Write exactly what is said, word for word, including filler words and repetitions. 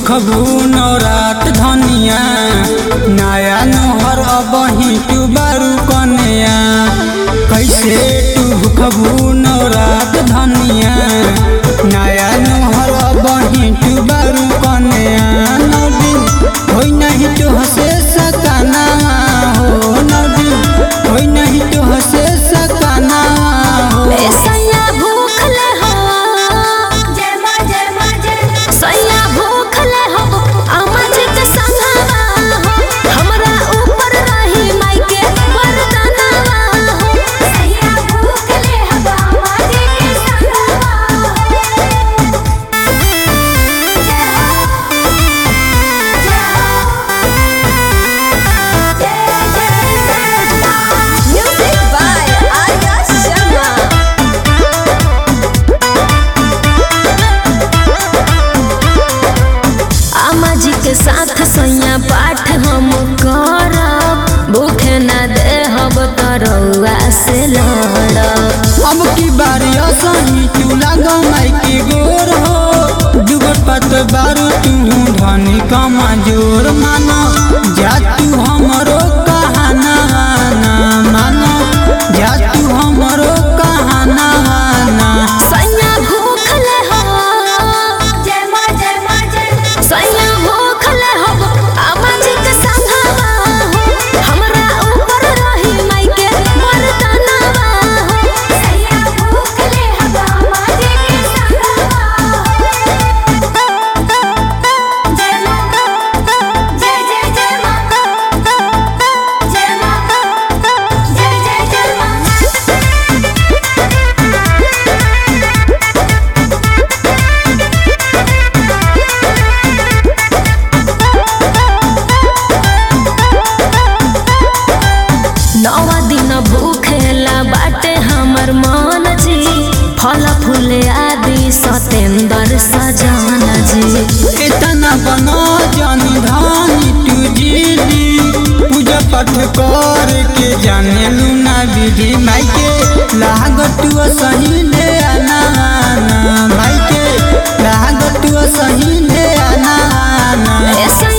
भूखबू नौरात धनिया नया नोहर अबही तू बारू कन्या कैसे तू भूखबू नौरात धनिया नया नोहर अबही तू बारू कन्या नौ दिन होई नहीं तो हसे सकाना हो नौ दिन होई नहीं तो हसे सकाना हो सैया भूखले हो जय मां जय मां जय सैया भूखले हो अमज के संगवा हो हमरा ऊपर रही माई के वरदानवा हो सैया भूखले हो अमज के संगवा हो जय हो म्यूजिक बाय आर्या शर्मा आमा जी के साथ सैया पाठ हम करब भूखे न देहब तरौआ से लड़ब अब की बारी असही तू लागो माई के गोर हो दुगट पत बारू तू धनी कमा जोर मानो जा तू हमरो कहाना ना मानो जा तू हमरो कहाना ना सैया भूखले हो जय मां जय मां जय सैया भूखले हो आमा जी के संगवा हो हमरा ऊपर रही माई के वरदानवा हो सैया भूखले हो आमा जी के संगवा हो जय मां जय जय जय मां जय मां जय जय जय मां नौवा दिन भूखेला बाटे हमर मन जी फल फूल आदि सतेंद्र सजान जी इतना बनो जानी धानी तू जीदी पूजा पाठ कर के जाने लूना विधि माई के लागत तू सही ले आना माई के लागत तू सही ले आना ऐसे